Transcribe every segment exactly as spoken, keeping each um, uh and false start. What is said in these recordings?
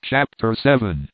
Chapter seven.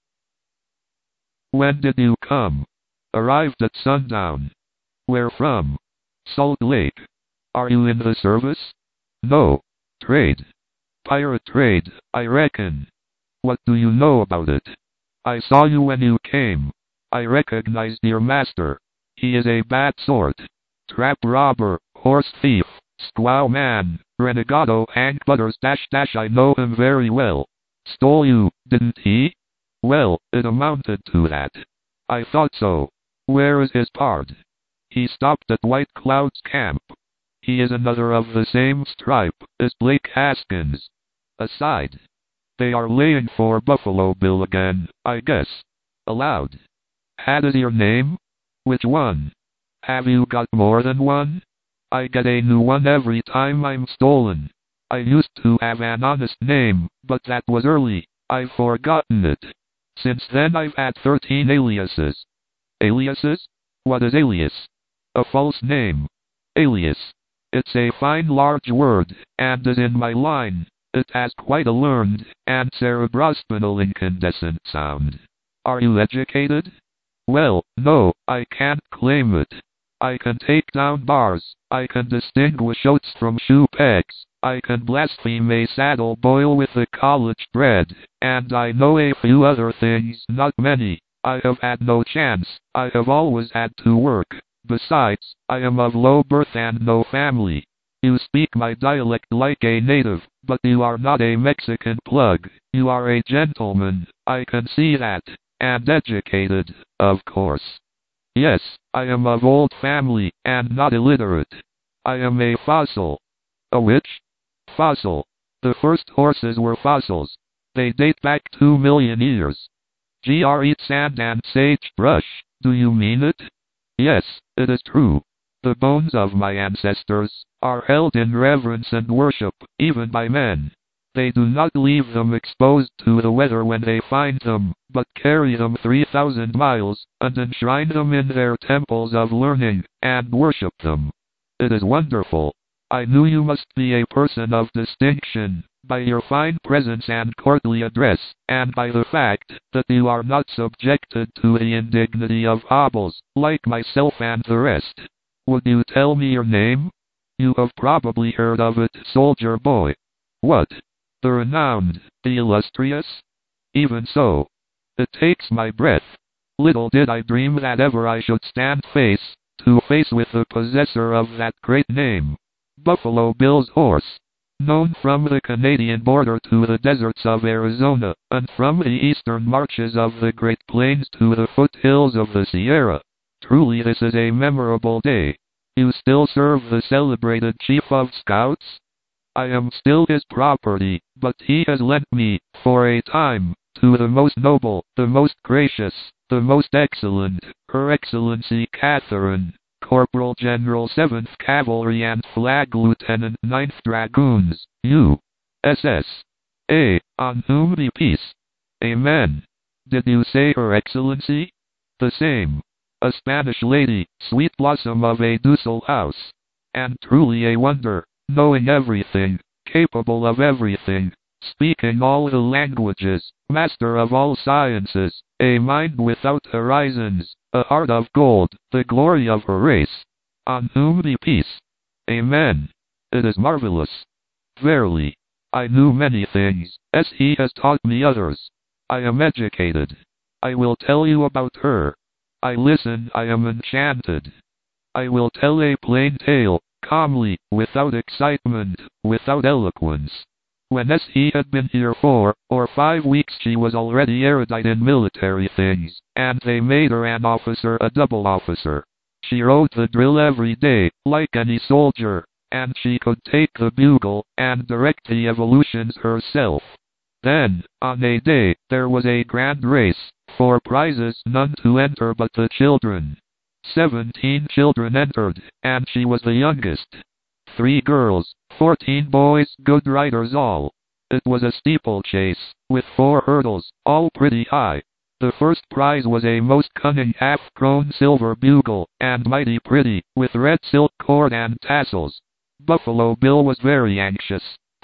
When did you come? Arrived at sundown. Where from? Salt Lake. Are you in the service? No. Trade. Pirate trade, I reckon. What do you know about it? I saw you when you came. I recognized your master. He is a bad sort. Trap robber, horse thief, squaw man, renegado Hank Butters dash dash I know him very well. Stole you, didn't he? Well, it amounted to that. I thought so. Where is his pard? He stopped at White Cloud's camp. He is another of the same stripe as Blake Haskins. Aside. They are laying for Buffalo Bill again, I guess. Aloud. Had is your name? Which one? Have you got more than one? I get a new one every time I'm stolen. I used to have an honest name, but that was early. I've forgotten it. Since then I've had thirteen aliases. Aliases? What is alias? A false name. Alias. It's a fine large word, and is in my line. It has quite a learned and cerebrospinal incandescent sound. Are you educated? Well, no, I can't claim it. I can take down bars, I can distinguish oats from shoe pegs, I can blaspheme a saddle boil with a college bred, and I know a few other things, not many. I have had no chance, I have always had to work. Besides, I am of low birth and no family. You speak my dialect like a native, but you are not a Mexican plug. You are a gentleman, I can see that, and educated, of course. Yes, I am of old family, and not illiterate. I am a fossil. A which? Fossil. The first horses were fossils. They date back two million years. G R eat sand and sagebrush, do you mean it? Yes, it is true. The bones of my ancestors are held in reverence and worship, even by men. They do not leave them exposed to the weather when they find them, but carry them three thousand miles, and enshrine them in their temples of learning, and worship them. It is wonderful. I knew you must be a person of distinction, by your fine presence and courtly address, and by the fact that you are not subjected to the indignity of hobbles, like myself and the rest. Would you tell me your name? You have probably heard of it, soldier boy. What? The renowned, the illustrious? Even so. It takes my breath. Little did I dream that ever I should stand face to face with the possessor of that great name. Buffalo Bill's horse. Known from the Canadian border to the deserts of Arizona, and from the eastern marches of the Great Plains to the foothills of the Sierra. Truly this is a memorable day. You still serve the celebrated Chief of Scouts? I am still his property, but he has lent me, for a time, to the most noble, the most gracious, the most excellent, Her Excellency Catherine, Corporal General seventh Cavalry and Flag Lieutenant ninth Dragoons, U S S A, on whom be peace. Amen. Did you say Her Excellency? The same. A Spanish lady, sweet blossom of a Dussel house. And truly a wonder, knowing everything, capable of everything, speaking all the languages, master of all sciences, a mind without horizons, a heart of gold, the glory of her race. On whom be peace. Amen. It is marvelous. Verily. I knew many things, as he has taught me others. I am educated. I will tell you about her. I listen, I am enchanted. I will tell a plain tale, calmly, without excitement, without eloquence. When as he had been here four or five weeks she was already erudite in military things, and they made her an officer, a double officer. She rode the drill every day, like any soldier, and she could take the bugle, and direct the evolutions herself. Then, on a day, there was a grand race, for prizes, none to enter but the children. Seventeen children entered, and she was the youngest. Three girls, fourteen boys, good riders all. It was a steeplechase, with four hurdles, all pretty high. The first prize was a most cunning half-grown silver bugle, and mighty pretty, with red silk cord and tassels. Buffalo Bill was very anxious,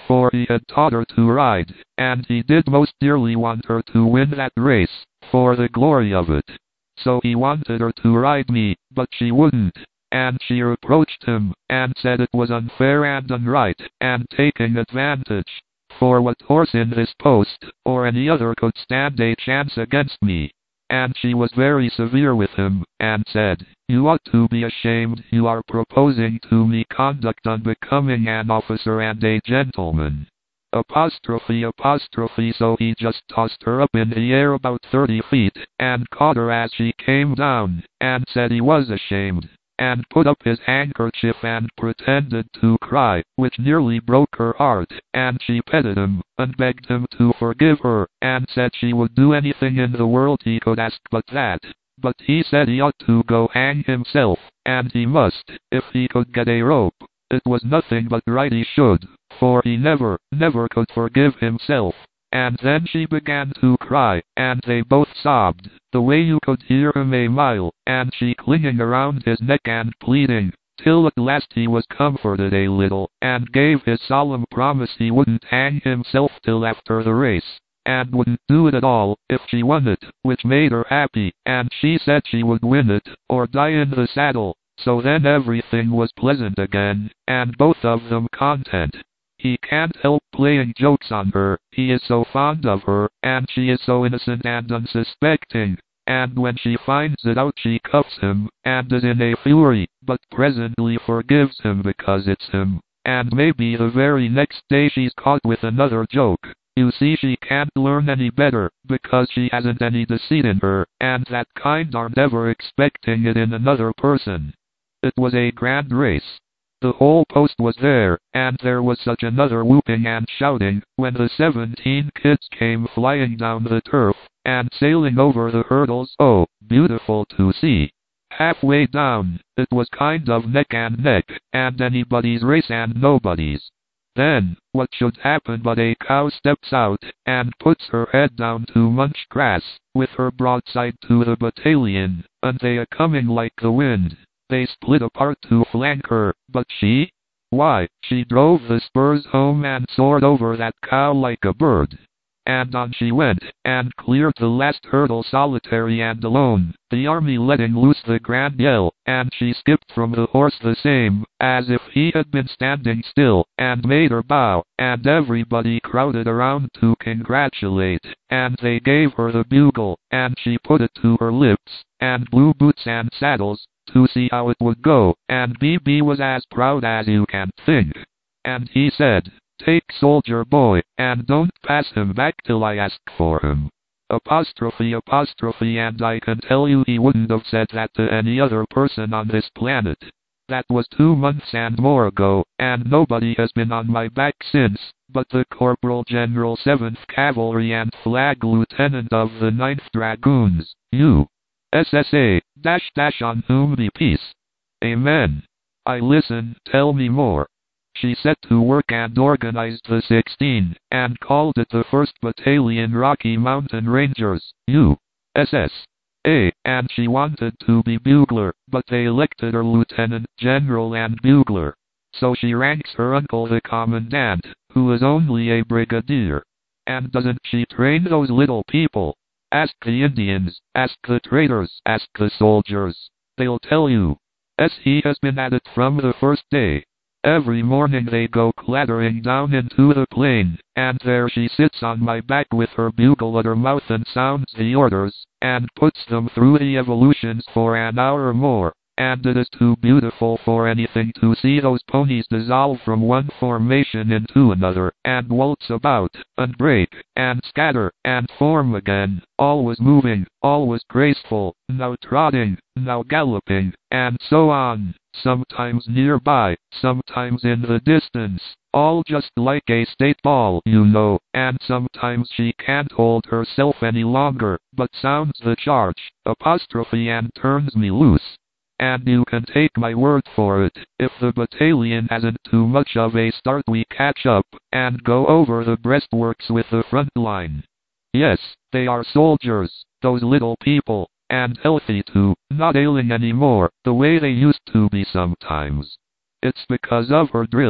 for he had taught her to ride, and he did most dearly want her to win that race, for the glory of it. So he wanted her to ride me, but she wouldn't, and she reproached him, and said it was unfair and unright, and taking advantage. For what horse in this post, or any other, could stand a chance against me? And she was very severe with him, and said, "You ought to be ashamed. You are proposing to me conduct unbecoming an officer and a gentleman." Apostrophe apostrophe So he just tossed her up in the air about thirty feet, and caught her as she came down, and said he was ashamed, and put up his handkerchief and pretended to cry, which nearly broke her heart, and she petted him, and begged him to forgive her, and said she would do anything in the world he could ask but that. But he said he ought to go hang himself, and he must, if he could get a rope. It was nothing but right he should, for he never, never could forgive himself. And then she began to cry, and they both sobbed, the way you could hear him a mile, and she clinging around his neck and pleading, till at last he was comforted a little, and gave his solemn promise he wouldn't hang himself till after the race, and wouldn't do it at all, if she won it, which made her happy, and she said she would win it, or die in the saddle. So then everything was pleasant again, and both of them content. He can't help playing jokes on her, he is so fond of her, and she is so innocent and unsuspecting, and when she finds it out she cuffs him, and is in a fury, but presently forgives him because it's him, and maybe the very next day she's caught with another joke. You see, she can't learn any better, because she hasn't any deceit in her, and that kind aren't ever expecting it in another person. It was a grand race. The whole post was there, and there was such another whooping and shouting, when the seventeen kids came flying down the turf, and sailing over the hurdles. Oh, beautiful to see. Halfway down, it was kind of neck and neck, and anybody's race and nobody's. Then, what should happen but a cow steps out, and puts her head down to munch grass, with her broadside to the battalion, and they a coming like the wind. They split apart to flank her, but she? Why, she drove the spurs home and soared over that cow like a bird. And on she went, and cleared the last hurdle solitary and alone, the army letting loose the grand yell, and she skipped from the horse the same, as if he had been standing still, and made her bow, and everybody crowded around to congratulate, and they gave her the bugle, and she put it to her lips, and blew boots and saddles, to see how it would go, and B B was as proud as you can think. And he said, "Take soldier boy, and don't pass him back till I ask for him." Apostrophe apostrophe and I can tell you he wouldn't have said that to any other person on this planet. That was two months and more ago, and nobody has been on my back since, but the Corporal General seventh Cavalry and Flag Lieutenant of the ninth Dragoons, U S S A, dash dash on whom be peace. Amen. I listen, tell me more. She set to work and organized the sixteen, and called it the first Battalion Rocky Mountain Rangers, U S S A, and she wanted to be bugler, but they elected her lieutenant general and bugler. So she ranks her uncle the commandant, who is only a brigadier. And doesn't she train those little people? Ask the Indians, ask the traders, ask the soldiers. They'll tell you. As he has been at it from the first day. Every morning they go clattering down into the plain, and there she sits on my back with her bugle at her mouth and sounds the orders, and puts them through the evolutions for an hour or more. And it is too beautiful for anything to see those ponies dissolve from one formation into another, and waltz about, and break, and scatter, and form again, always moving, always graceful, now trotting, now galloping, and so on, sometimes nearby, sometimes in the distance, all just like a state ball, you know, and sometimes she can't hold herself any longer, but sounds the charge, apostrophe, and turns me loose. And you can take my word for it, if the battalion hasn't too much of a start we catch up, and go over the breastworks with the front line. Yes, they are soldiers, those little people, and healthy too, not ailing anymore, the way they used to be sometimes. It's because of her drill.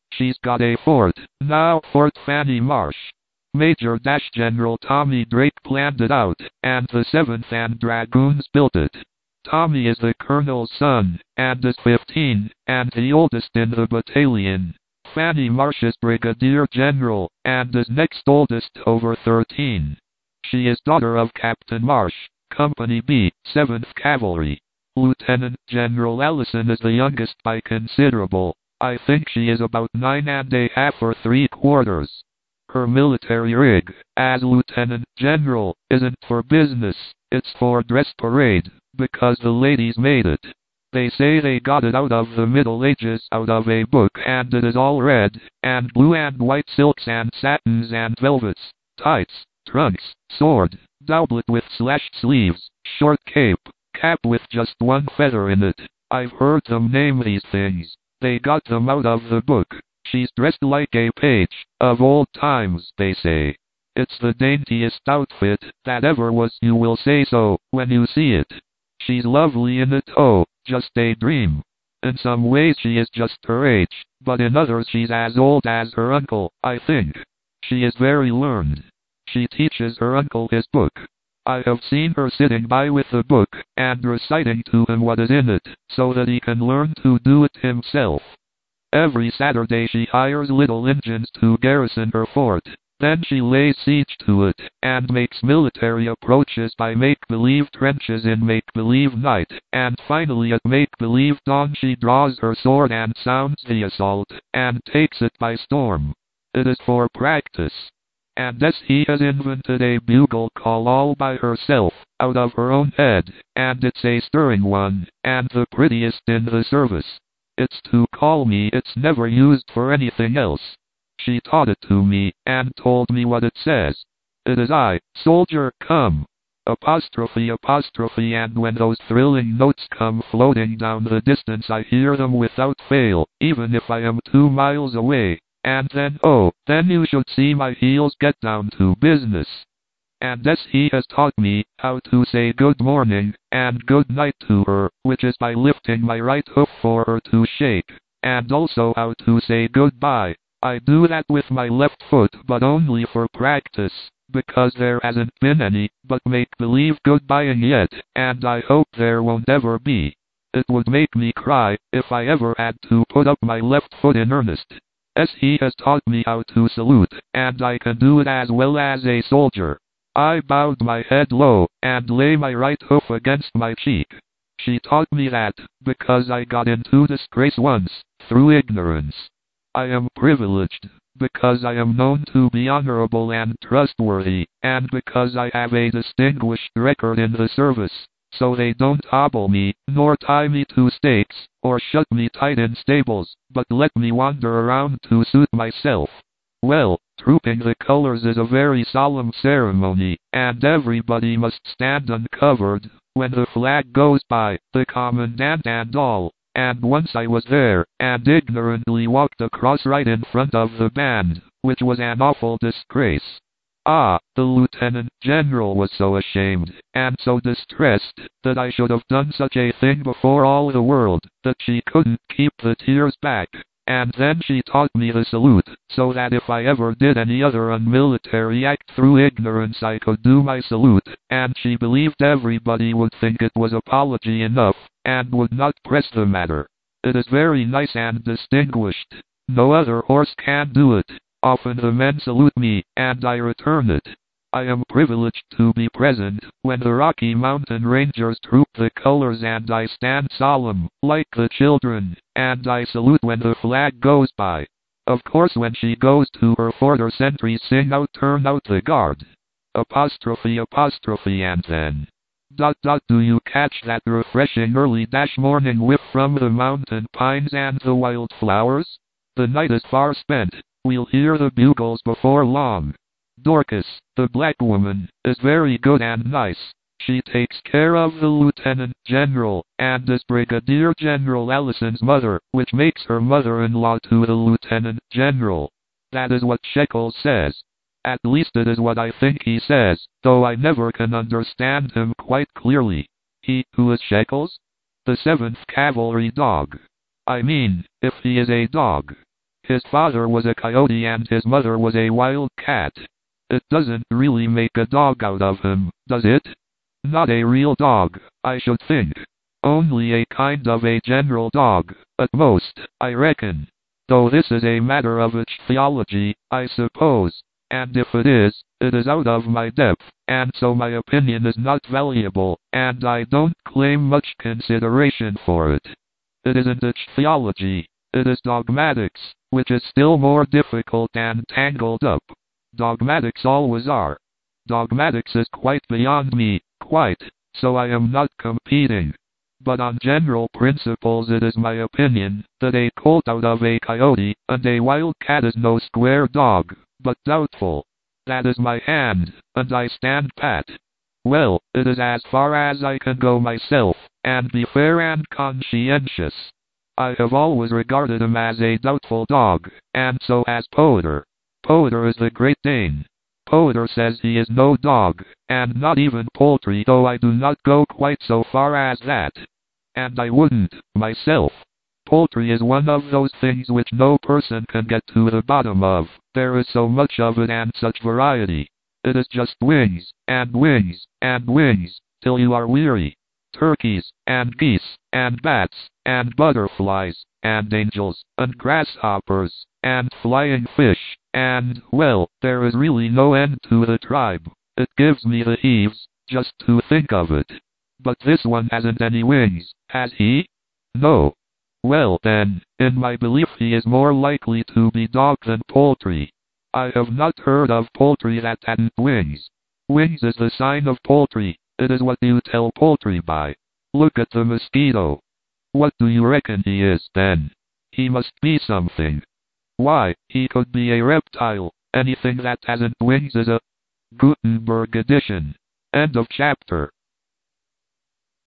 She's got a fort, now Fort Fanny Marsh. Major Dash General Tommy Drake planned it out, and the seventh and Dragoons built it. Tommy is the colonel's son, and is fifteen, and the oldest in the battalion. Fanny Marsh is brigadier general, and is next oldest, over thirteen. She is daughter of Captain Marsh, Company B, seventh Cavalry. Lieutenant General Ellison is the youngest by considerable. I think she is about nine and a half or three quarters. Her military rig, as Lieutenant General, isn't for business, it's for dress parade, because the ladies made it. They say they got it out of the Middle Ages, out of a book, and it is all red, and blue and white silks and satins and velvets, tights, trunks, sword, doublet with slashed sleeves, short cape, cap with just one feather in it. I've heard them name these things. They got them out of the book. She's dressed like a page, of old times, they say. It's the daintiest outfit that ever was, you will say so, when you see it. She's lovely in it, oh, just a dream. In some ways she is just her age, but in others she's as old as her uncle, I think. She is very learned. She teaches her uncle his book. I have seen her sitting by with the book, and reciting to him what is in it, so that he can learn to do it himself. Every Saturday she hires little Indians to garrison her fort. Then she lays siege to it, and makes military approaches by make-believe trenches in make-believe night, and finally at make-believe dawn she draws her sword and sounds the assault, and takes it by storm. It is for practice. And S he has invented a bugle call all by herself, out of her own head, and it's a stirring one, and the prettiest in the service. It's to call me, it's never used for anything else. She taught it to me, and told me what it says. It is I, soldier, come. Apostrophe, apostrophe, and when those thrilling notes come floating down the distance I hear them without fail, even if I am two miles away. And then, oh, then you should see my heels get down to business. And S he has taught me how to say good morning and good night to her, which is by lifting my right hoof for her to shake, and also how to say goodbye. I do that with my left foot, but only for practice, because there hasn't been any but make-believe goodbying yet, and I hope there won't ever be. It would make me cry if I ever had to put up my left foot in earnest. S he has taught me how to salute, and I can do it as well as a soldier. I bowed my head low, and lay my right hoof against my cheek. She taught me that, because I got into disgrace once, through ignorance. I am privileged, because I am known to be honorable and trustworthy, and because I have a distinguished record in the service, so they don't hobble me, nor tie me to stakes, or shut me tight in stables, but let me wander around to suit myself. Well, trooping the colors is a very solemn ceremony, and everybody must stand uncovered when the flag goes by, the commandant and all. And once I was there, and ignorantly walked across right in front of the band, which was an awful disgrace. Ah, the lieutenant general was so ashamed, and so distressed, that I should have done such a thing before all the world, that she couldn't keep the tears back. And then she taught me the salute, so that if I ever did any other unmilitary act through ignorance I could do my salute, and she believed everybody would think it was apology enough, and would not press the matter. It is very nice and distinguished. No other horse can do it. Often the men salute me, and I return it. I am privileged to be present when the Rocky Mountain Rangers troop the colors, and I stand solemn, like the children, and I salute when the flag goes by. Of course when she goes to her fort her sentries sing out, turn out the guard. Apostrophe, apostrophe, and then... Dot dot do you catch that refreshing early dash morning whiff from the mountain pines and the wildflowers? The night is far spent. We'll hear the bugles before long. Dorcas, the black woman, is very good and nice. She takes care of the lieutenant general, and is Brigadier General Ellison's mother, which makes her mother-in-law to the lieutenant general. That is what Shekels says. At least it is what I think he says, though I never can understand him quite clearly. He, who is Shekels? The seventh Cavalry dog. I mean, if he is a dog. His father was a coyote and his mother was a wild cat. It doesn't really make a dog out of him, does it? Not a real dog, I should think. Only a kind of a general dog, at most, I reckon. Though this is a matter of theology, I suppose, and if it is, it is out of my depth, and so my opinion is not valuable, and I don't claim much consideration for it. It isn't theology, it is dogmatics, which is still more difficult and tangled up. Dogmatics always are. Dogmatics is quite beyond me, quite, so I am not competing. But on general principles it is my opinion that a colt out of a coyote and a wild cat is no square dog, but doubtful. That is my hand, and I stand pat. Well, it is as far as I can go myself, and be fair and conscientious. I have always regarded him as a doubtful dog, and so has Poder. Poder is the Great Dane. Poder says he is no dog, and not even poultry, though I do not go quite so far as that. And I wouldn't, myself. Poultry is one of those things which no person can get to the bottom of. There is so much of it and such variety. It is just wings, and wings, and wings, till you are weary. Turkeys, and geese, and bats, and butterflies, and angels, and grasshoppers, and flying fish, and, well, there is really no end to the tribe. It gives me the heaves, just to think of it. But this one hasn't any wings, has he? No. Well then, in my belief he is more likely to be dog than poultry. I have not heard of poultry that hadn't wings. Wings is the sign of poultry, it is what you tell poultry by. Look at the mosquito. What do you reckon he is, then? He must be something. Why, he could be a reptile. Anything that hasn't wings is a Gutenberg edition. End of chapter.